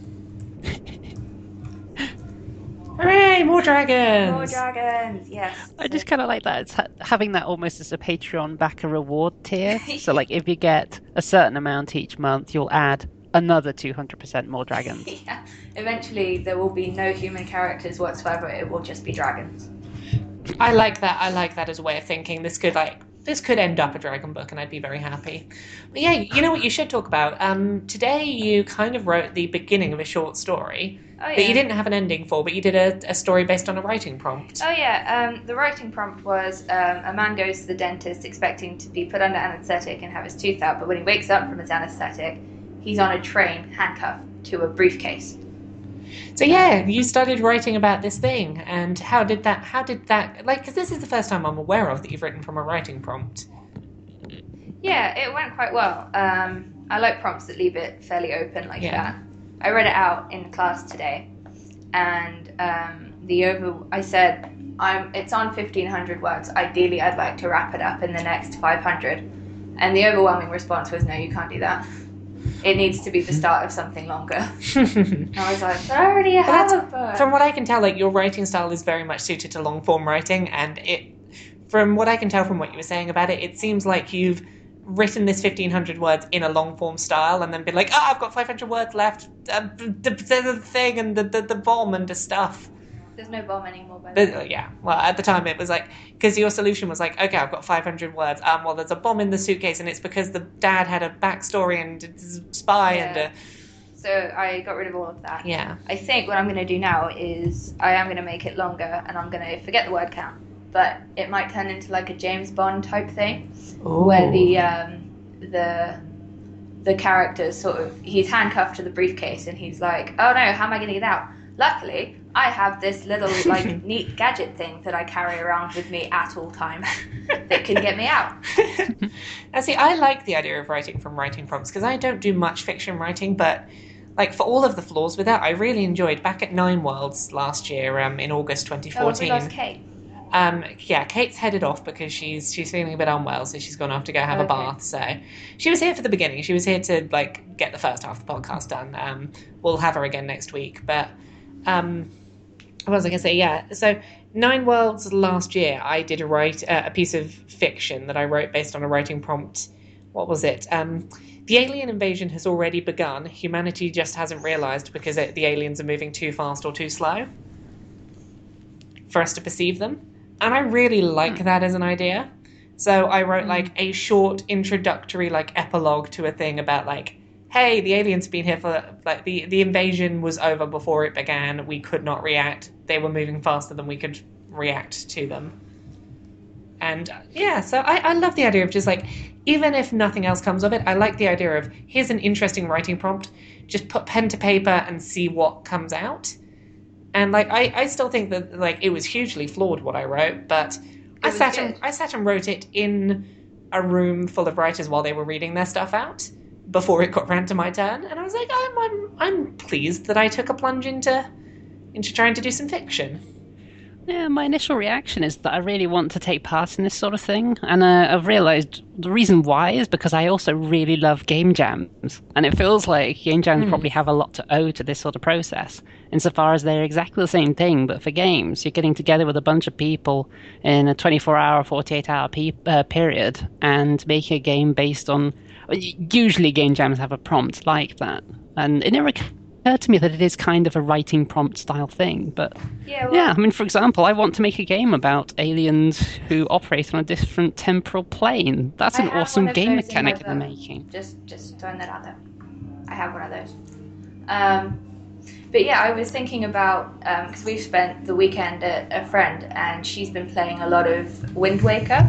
Hooray, more dragons! More dragons, yes. I just kind of like that. It's having that almost as a Patreon backer reward tier. So, if you get a certain amount each month, you'll add another 200% more dragons. Yeah. Eventually, there will be no human characters whatsoever. It will just be dragons. I like that. I like that as a way of thinking. This could end up a dragon book, and I'd be very happy. But yeah, you know what you should talk about? Today you kind of wrote the beginning of a short story that you didn't have an ending for, but you did a story based on a writing prompt. Oh yeah, the writing prompt was a man goes to the dentist expecting to be put under anaesthetic and have his tooth out, but when he wakes up from his anaesthetic, he's on a train handcuffed to a briefcase. So yeah, you started writing about this thing, and how did that, because this is the first time I'm aware of that you've written from a writing prompt. Yeah, it went quite well. I like prompts that leave it fairly open that. I read it out in class today, and I said, it's on 1,500 words. Ideally, I'd like to wrap it up in the next 500. And the overwhelming response was, no, you can't do that. It needs to be the start of something longer. And I was like, but I already have a book. From what I can tell, your writing style is very much suited to long-form writing, and from what I can tell from what you were saying about it, it seems like you've written this 1,500 words in a long-form style and then been like, I've got 500 words left, the thing and the bomb and the stuff. There's no bomb anymore, by the way. Yeah, well, at the time it was because your solution was okay, I've got 500 words. Well, there's a bomb in the suitcase, and it's because the dad had a backstory and a spy and So I got rid of all of that. Yeah. I think what I'm going to do now is I am going to make it longer, and I'm going to forget the word count, but it might turn into like a James Bond type thing, where the character sort of, he's handcuffed to the briefcase, and he's like, oh no, how am I going to get out? Luckily, I have this little like neat gadget thing that I carry around with me at all times that can get me out. Now, see, I like the idea of writing from writing prompts because I don't do much fiction writing, but like for all of the flaws with that, I really enjoyed back at Nine Worlds last year in August 2014. Oh, we lost Kate. Yeah, Kate's headed off because she's feeling a bit unwell, so she's gone off to go have a bath. So she was here for the beginning. She was here to like get the first half of the podcast done. We'll have her again next week. But what was I going to say? Yeah, so Nine Worlds last year, I did a piece of fiction that I wrote based on a writing prompt. What was it? The alien invasion has already begun. Humanity just hasn't realised because the aliens are moving too fast or too slow for us to perceive them. And I really like that as an idea. So I wrote like a short introductory like epilogue to a thing about like, hey, the aliens have been here for like the invasion was over before it began. We could not react. They were moving faster than we could react to them. And yeah, so I love the idea of just like, even if nothing else comes of it, I like the idea of here's an interesting writing prompt. Just put pen to paper and see what comes out. And like I still think that like it was hugely flawed what I wrote, but I sat and wrote it in a room full of writers while they were reading their stuff out before it got round to my turn, and I was like, I'm pleased that I took a plunge into trying to do some fiction. Yeah, my initial reaction is that I really want to take part in this sort of thing, and I've realised the reason why is because I also really love game jams, and it feels like game jams probably have a lot to owe to this sort of process, insofar as they're exactly the same thing, but for games. You're getting together with a bunch of people in a 24-hour, 48-hour period and making a game based on... Usually game jams have a prompt like that, and it never occurred to me that it is kind of a writing prompt style thing, but I mean, for example, I want to make a game about aliens who operate on a different temporal plane. That's an awesome game mechanic they're making. Just throwing that out there. I have one of those. But yeah, I was thinking about, because we've spent the weekend at a friend, and she's been playing a lot of Wind Waker.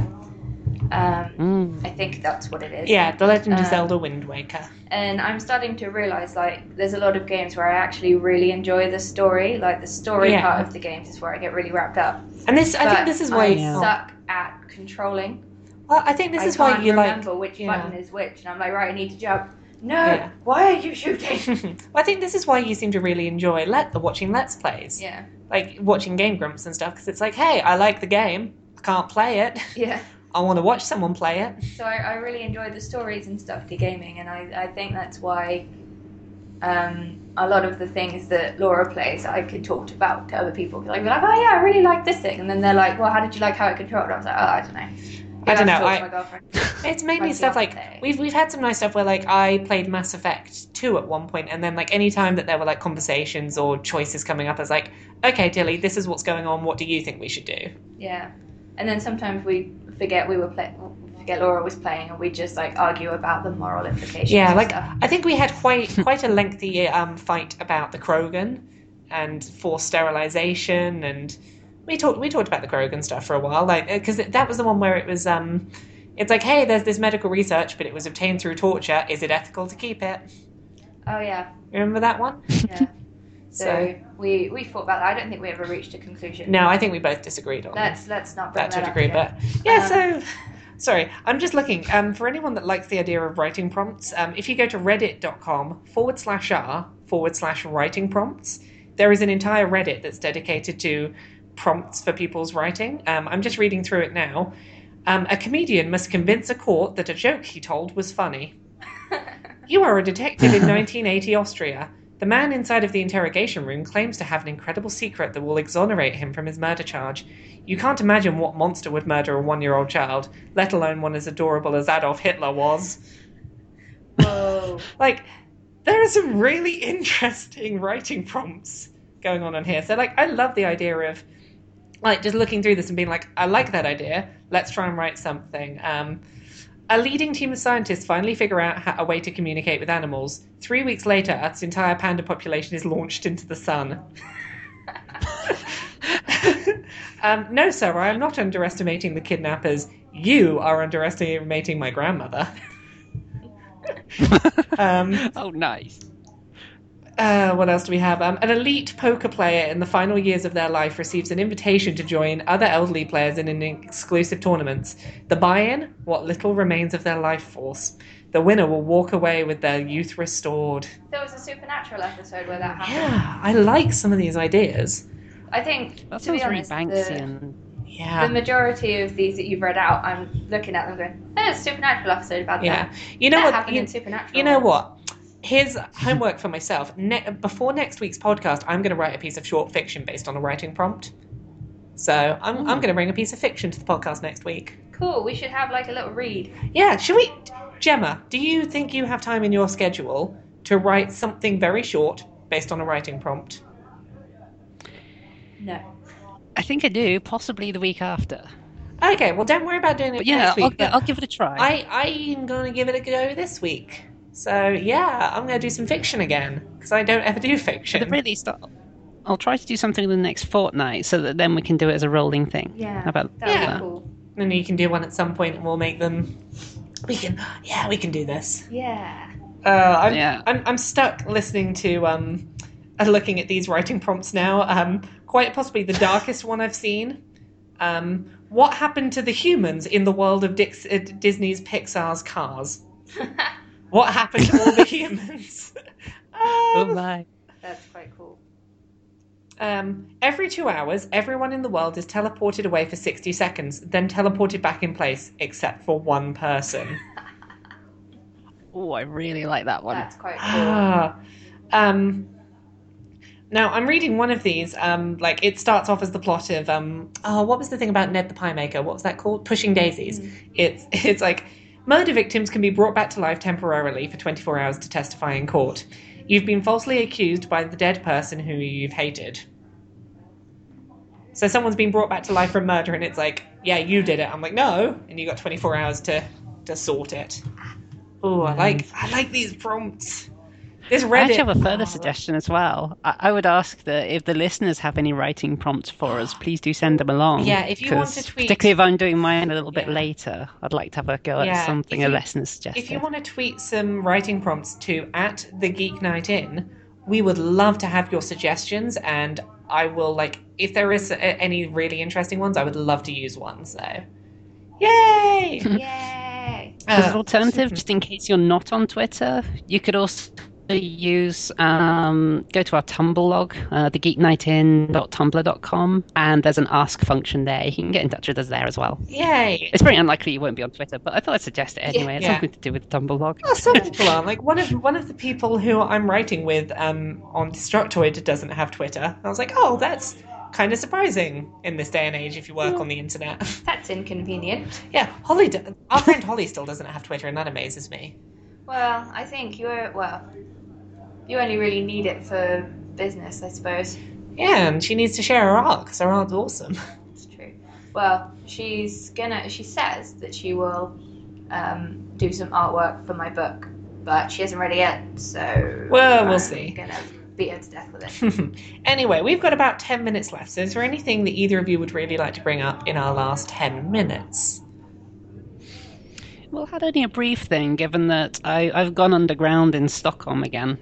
I think that's what it is. Yeah, The Legend of Zelda Wind Waker. And I'm starting to realise, like, there's a lot of games where I actually really enjoy the story. Like, the story part of the games is where I get really wrapped up. And I think this is why I suck at controlling. Well, I think this is why you like... I can't remember which button is which, and I'm like, right, I need to jump. No, why are you shooting? Well, I think this is why you seem to really enjoy watching Let's Plays. Yeah. Like, watching Game Grumps and stuff, because it's like, hey, I like the game, I can't play it. Yeah. I want to watch someone play it. So I really enjoy the stories and stuff to gaming, and I think that's why a lot of the things that Laura plays I could talk about to other people. Like, be like, oh yeah, I really like this thing, and then they're like, well, how did you like how it controlled? I was like, oh, I don't know. I don't know. It's mainly stuff like we've had some nice stuff where like I played Mass Effect 2 at one point, and then like any time that there were like conversations or choices coming up, I was like, okay, Dilly, this is what's going on. What do you think we should do? Yeah, and then sometimes we forget Laura was playing, and we just like argue about the moral implications. Yeah, like stuff. I think we had quite a lengthy fight about the Krogan and forced sterilization, and we talked about the Krogan stuff for a while, like because that was the one where it was it's like, hey, there's this medical research, but it was obtained through torture. Is it ethical to keep it? Oh yeah, remember that one? Yeah. So we thought about that. I don't think we ever reached a conclusion. No, I think we both disagreed on let's not bring that to a up degree. Again. But yeah, so sorry, I'm just looking for anyone that likes the idea of writing prompts. If you go to reddit.com/r/writing prompts, there is an entire Reddit that's dedicated to prompts for people's writing. I'm just reading through it now. A comedian must convince a court that a joke he told was funny. You are a detective in 1980 Austria. The man inside of the interrogation room claims to have an incredible secret that will exonerate him from his murder charge. You can't imagine what monster would murder a 1-year-old child, let alone one as adorable as Adolf Hitler was. Whoa. Like, there are some really interesting writing prompts going on here. So, like, I love the idea of, like, just looking through this and being like, I like that idea. Let's try and write something. A leading team of scientists finally figure out a way to communicate with animals. 3 weeks later, Earth's entire panda population is launched into the sun. No, sir, I am not underestimating the kidnappers. You are underestimating my grandmother. Oh, nice. What else do we have? An elite poker player in the final years of their life receives an invitation to join other elderly players in an exclusive tournament. The buy-in, what little remains of their life force. The winner will walk away with their youth restored. There was a Supernatural episode where that happened. Yeah, I like some of these ideas. I think, That to be sounds very honest, Banksian. Yeah. the majority of these that you've read out, I'm looking at them going, there's a Supernatural episode about Yeah. that. You know That what? happened in Supernatural. You know what? Here's homework for myself. Before next week's podcast, I'm going to write a piece of short fiction based on a writing prompt. So I'm going to bring a piece of fiction to the podcast next week. Cool, we should have like a little read. Yeah, should we? Gemma, do you think you have time in your schedule to write something very short based on a writing prompt? No. I think I do, possibly the week after. Okay, well, don't worry about doing it But yeah, next week. I'll give it a try. I'm going to give it a go this week. So, yeah, I'm going to do some fiction again, because I don't ever do At fiction. the very least, I'll try to do something in the next fortnight so that then we can do it as a rolling thing. Yeah. How about That would Yeah. be cool. And you can do one at some point, and we'll make them... we can do this. Yeah. I'm stuck listening to, looking at these writing prompts now. Quite possibly the darkest one I've seen. What happened to the humans in the world of Disney's Pixar's Cars? What happened to all the humans? Oh my. That's quite cool. Every 2 hours, everyone in the world is teleported away for 60 seconds, then teleported back in place, except for one person. Oh, I really like that one. That's quite cool. Now, I'm reading one of these, it starts off as the plot of, what was the thing about Ned the Pie Maker? What was that called? Pushing Daisies. It's like, murder victims can be brought back to life temporarily for 24 hours to testify in court. You've been falsely accused by the dead person who you've hated. So someone's been brought back to life from murder, and it's like, yeah, you did it. I'm like, no. And you got 24 hours to sort it. Oh, I like these prompts. This Reddit. I actually have a further suggestion as well. I would ask that if the listeners have any writing prompts for us, please do send them along. Yeah, if you want 'cause to tweet... particularly if I'm doing mine a little bit Yeah. later, I'd like to have a go Yeah, at something if a you- listener suggested. If you want to tweet some writing prompts to @thegeeknightin, we would love to have your suggestions, and I will, if there is any really interesting ones, I would love to use one, so... Yay! Yay! As an alternative, just in case you're not on Twitter, you could also use go to our Tumblr log, thegeeknightin.tumblr.com, and there's an ask function there. You can get in touch with us there as well. Yay! It's very unlikely you won't be on Twitter, but I thought I'd suggest it anyway. It's Yeah. something to do with the Tumblr log. Well, some people are. Like, one of the people who I'm writing with on Destructoid doesn't have Twitter. I was like, oh, that's kind of surprising in this day and age if you work on the internet. That's inconvenient. Yeah, our friend Holly still doesn't have Twitter, and that amazes me. Well, I think you only really need it for business, I suppose. Yeah, and she needs to share her art, because her art's awesome. It's true. Well, she says that she will do some artwork for my book, but she hasn't read it yet, so... Well, we'll see. I'm gonna beat her to death with it. Anyway, we've got about 10 minutes left, so is there anything that either of you would really like to bring up in our last 10 minutes? Well, had only a brief thing, given that I've gone underground in Stockholm again.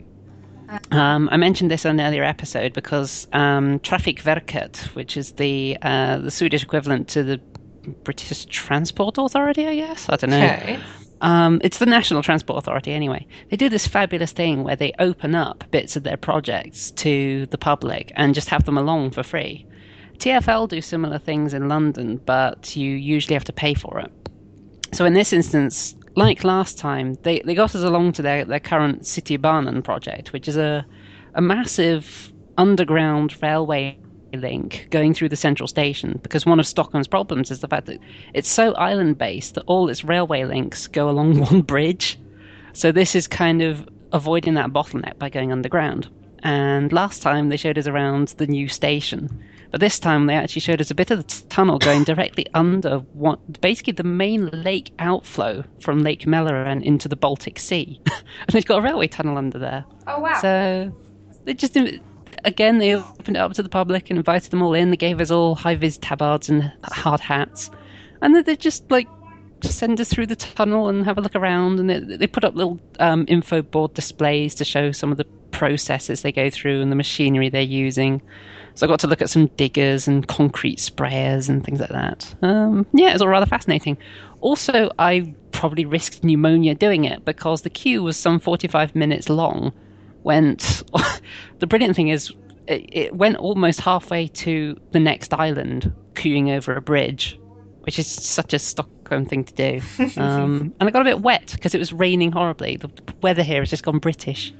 I mentioned this on an earlier episode because Trafikverket, which is the Swedish equivalent to the British Transport Authority, I guess? I don't know. Okay. It's the National Transport Authority anyway. They do this fabulous thing where they open up bits of their projects to the public and just have them along for free. TfL do similar things in London, but you usually have to pay for it. So in this instance, like last time, they got us along to their current Citybanan project, which is a massive underground railway link going through the central station, because one of Stockholm's problems is the fact that it's so island-based that all its railway links go along one bridge. So this is kind of avoiding that bottleneck by going underground. And last time they showed us around the new station, But this time they actually showed us a bit of the tunnel going directly under basically the main lake outflow from Lake Melleran into the Baltic Sea. And they've got a railway tunnel under there. Oh, wow. So they just, again, they opened it up to the public and invited them all in. They gave us all high-vis tabards and hard hats. And then they just, like, send us through the tunnel and have a look around. And they put up little info board displays to show some of the processes they go through and the machinery they're using. So I got to look at some diggers and concrete sprayers and things like that. Yeah, it was all rather fascinating. Also, I probably risked pneumonia doing it because the queue was some 45 minutes long. The brilliant thing is, it went almost halfway to the next island, queuing over a bridge, which is such a Stockholm thing to do. And I got a bit wet because it was raining horribly. The weather here has just gone British.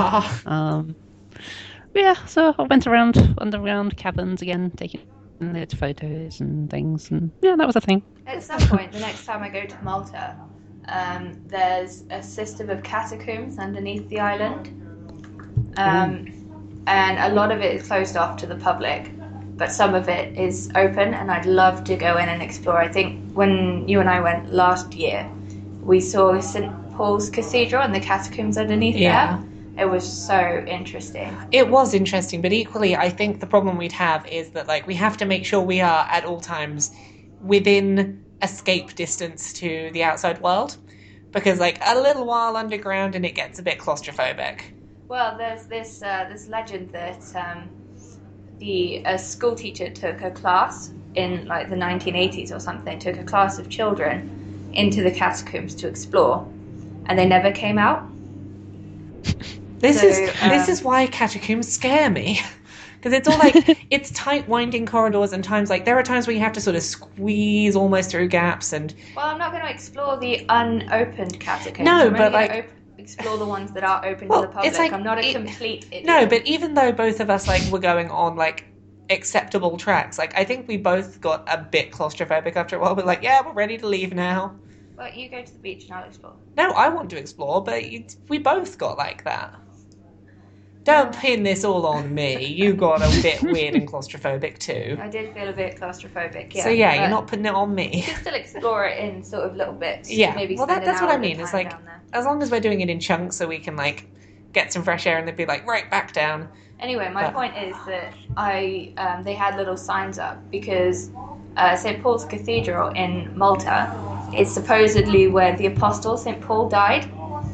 Yeah, so I went around underground caverns again, taking loads of photos and things, and yeah, that was a thing. At some point, the next time I go to Malta, there's a system of catacombs underneath the island, and a lot of it is closed off to the public, but some of it is open, and I'd love to go in and explore. I think when you and I went last year, we saw St. Paul's Cathedral and the catacombs underneath there. It was so interesting. It was interesting, but equally, I think the problem we'd have is that, like, we have to make sure we are at all times within escape distance to the outside world, because, like, a little while underground and it gets a bit claustrophobic. Well, there's this legend that a school teacher took a class in, like, the 1980s or something, took a class of children into the catacombs to explore, and they never came out. This is why catacombs scare me, because it's all like it's tight, winding corridors, and times like there are times where you have to sort of squeeze almost through gaps. And well, I'm not going to explore the unopened catacombs. No, but like explore the ones that are open to the public. It's like, I'm not a complete idiot. No, but even though both of us like were going on like acceptable tracks, like I think we both got a bit claustrophobic after a while. We're like, yeah, we're ready to leave now. Well, you go to the beach and I'll explore. No, I want to explore, but we both got like that. Don't pin this all on me. You got a bit weird and claustrophobic too. I did feel a bit claustrophobic, yeah. So yeah, you're not putting it on me. You can still explore it in sort of little bits. Yeah, maybe well that's what I mean. It's like, as long as we're doing it in chunks so we can like get some fresh air and then be like, right, back down. Anyway, my point is that they had little signs up because St. Paul's Cathedral in Malta is supposedly where the Apostle St. Paul died.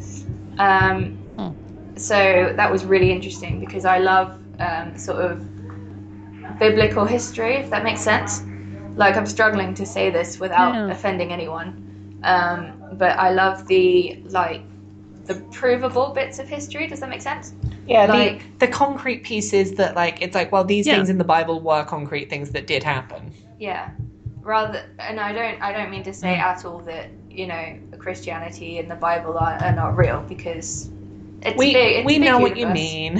So that was really interesting because I love sort of biblical history, if that makes sense. Like, I'm struggling to say this without offending anyone, but I love the provable bits of history. Does that make sense? Yeah, like, the concrete pieces that like it's like, well, these things in the Bible were concrete things that did happen. Yeah, and I don't mean to say at all that, you know, Christianity and the Bible are not real, because we know what you mean.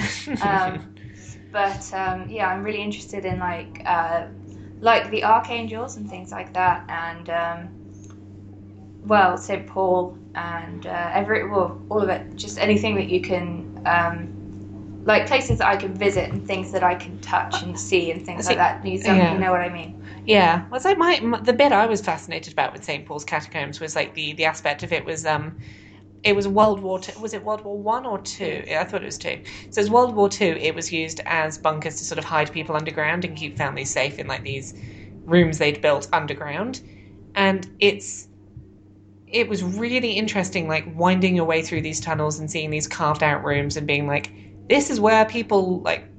But yeah, I'm really interested in like the archangels and things like that, and well, St. Paul and all of it, just anything that you can like places that I can visit and things that I can touch and see and things like that. You know what I mean? Yeah. Well, so the bit I was fascinated about with St. Paul's catacombs was like the aspect of it was it was World War II. Was it World War One or two? I thought it was two. So as World War II, it was used as bunkers to sort of hide people underground and keep families safe in like these rooms they'd built underground. And it was really interesting, like winding your way through these tunnels and seeing these carved out rooms and being like, this is where people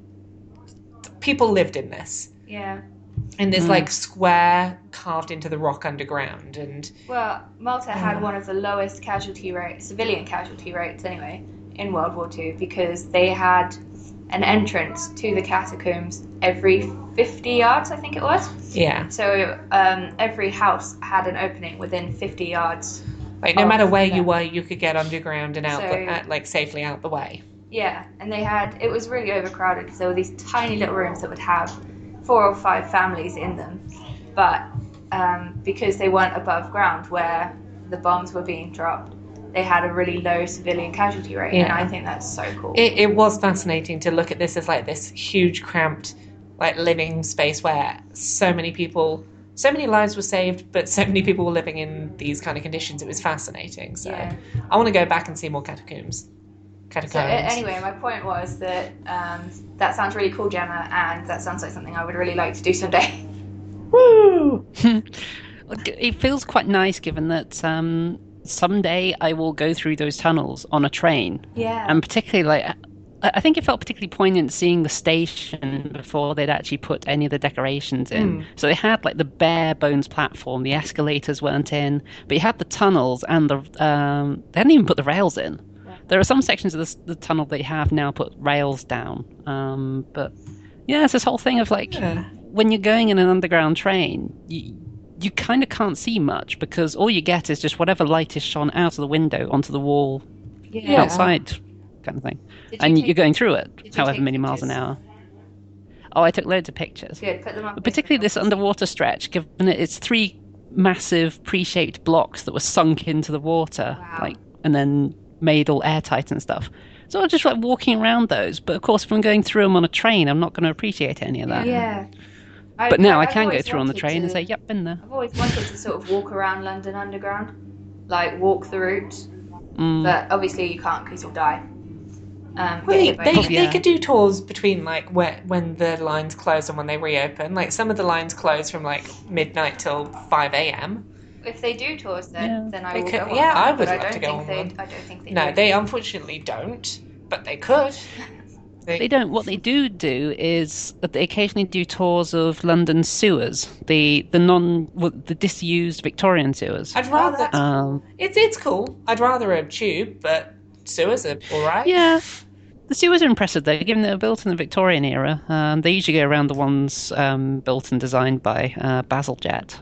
lived in this. Yeah. In this like square carved into the rock underground. And well, Malta had one of the lowest civilian casualty rates anyway, in World War II, because they had an entrance to the catacombs every 50 yards, I think it was. Yeah. So every house had an opening within 50 yards. Like no matter where you were, you could get underground and out safely out the way. Yeah, and it was really overcrowded because there were these tiny little rooms that would have 4 or 5 families in them, but because they weren't above ground where the bombs were being dropped, they had a really low civilian casualty rate, and I think that's so cool. It was fascinating to look at this as like this huge cramped like living space where so many lives were saved, but so many people were living in these kind of conditions. It was fascinating. So Yeah. I want to go back and see more catacombs. So anyway, my point was that that sounds really cool, Gemma, and that sounds like something I would really like to do someday. Woo! It feels quite nice, given that someday I will go through those tunnels on a train, Yeah. and particularly I think it felt particularly poignant seeing the station before they'd actually put any of the decorations in. So they had like the bare bones platform, the escalators weren't in, but you had the tunnels and they hadn't even put the rails in. There are some sections of the tunnel that have now put rails down. But yeah, it's this whole thing of like, when you're going in an underground train, you kind of can't see much because all you get is just whatever light is shone out of the window onto the wall outside kind of thing. And you're going through it, however many miles an hour. Oh, I took loads of pictures. Good, put them up. Particularly this underwater stretch, given it's 3 massive pre-shaped blocks that were sunk into the water, and then made all airtight and stuff. So I was just like walking around those, but of course if I'm going through them on a train, I'm not going to appreciate any of that. Yeah. But now I can go through on the train and say, yep, been there. I've always wanted to sort of walk around London Underground, like walk the route, but obviously you can't because you'll die. They could do tours between like when the lines close and when they reopen. Like some of the lines close from like midnight till 5 a.m. If they do tours, then I will go on. Yeah, I one, would but love to go on one. I don't think they No, do. they unfortunately don't, but they could. They don't. What they do is that they occasionally do tours of London sewers, the disused Victorian sewers. I'd rather. It's cool. I'd rather a tube, but sewers are all right. Yeah. The sewers are impressive, though, given they were built in the Victorian era. They usually go around the ones built and designed by Bazalgette.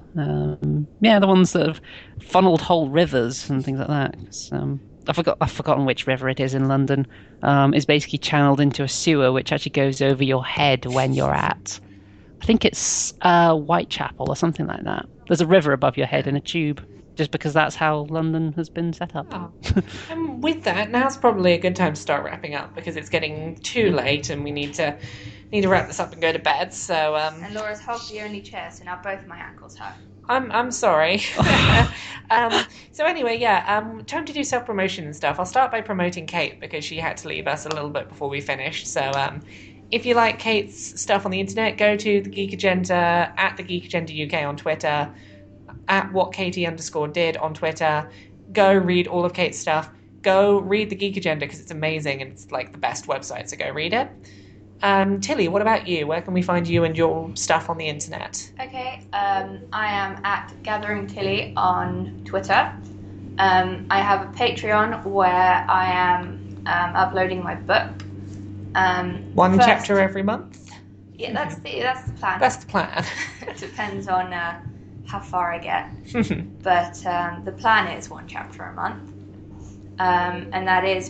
The ones that have funneled whole rivers and things like that. I've forgotten which river it is in London. Is basically channeled into a sewer, which actually goes over your head when you're at. I think it's Whitechapel or something like that. There's a river above your head in a tube. Just because that's how London has been set up. And with that, now's probably a good time to start wrapping up because it's getting too late and we need to wrap this up and go to bed. So and Laura's hogged the only chair, so now both my ankles hurt. I'm sorry. So anyway, time to do self-promotion and stuff. I'll start by promoting Kate because she had to leave us a little bit before we finished. So if you like Kate's stuff on the internet, go to the Geek Agenda at the Geek Agenda UK on Twitter. At whatkatie_did on Twitter. Go read all of Kate's stuff. Go read the Geek Agenda because it's amazing and it's like the best website, so go read it. Tilly, what about you? Where can we find you and your stuff on the internet? Okay, I am at Gathering Tilly on Twitter. I have a Patreon where I am uploading my book. One chapter every month? Yeah, that's the plan. That's the plan. It depends on how far I get. But the plan is 1 chapter a month. And that is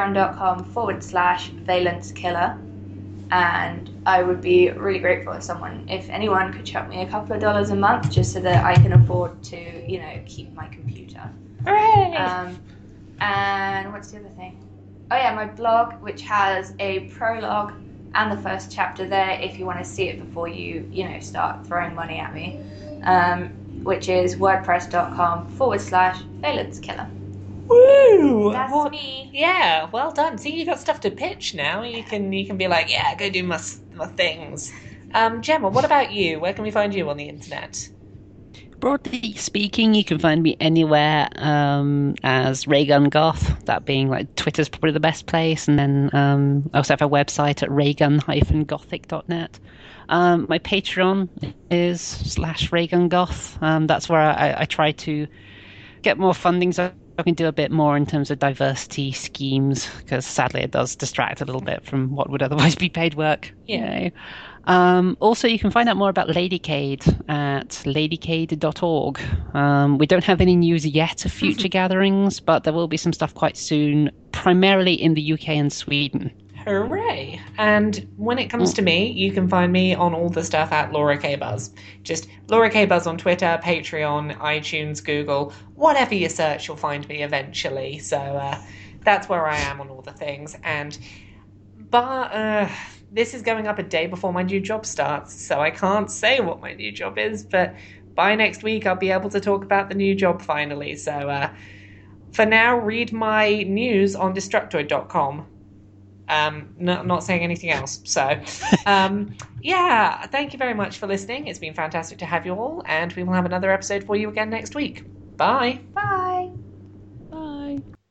patreon.com/ValenceKiller. And I would be really grateful if anyone could chuck me a couple of dollars a month just so that I can afford to, keep my computer. Hooray! And what's the other thing? Oh yeah, my blog, which has a prologue and the first chapter there if you want to see it before you start throwing money at me. Which is wordpress.com/ValenceKiller. Woo! That's me. Yeah, well done. See, you got stuff to pitch now. You can be like, yeah, go do my things. Gemma, what about you? Where can we find you on the internet? Broadly speaking, you can find me anywhere as Raygun Goth, that being like Twitter's probably the best place, and then I also have a website at raygun-gothic.net. My Patreon is /RaygunGoth. That's where I try to get more funding so I can do a bit more in terms of diversity schemes, because sadly it does distract a little bit from what would otherwise be paid work. Yeah. Also, you can find out more about Ladycade at ladykade.org. We don't have any news yet of future gatherings, but there will be some stuff quite soon, primarily in the UK and Sweden. Hooray! And when it comes to me, you can find me on all the stuff at Laura K. Buzz. Just Laura K. Buzz on Twitter, Patreon, iTunes, Google. Whatever you search, you'll find me eventually. So that's where I am on all the things. And this is going up a day before my new job starts, so I can't say what my new job is, but by next week I'll be able to talk about the new job finally. So for now, read my news on Destructoid.com. Not saying anything else. So, yeah, thank you very much for listening. It's been fantastic to have you all, and we will have another episode for you again next week. Bye. Bye.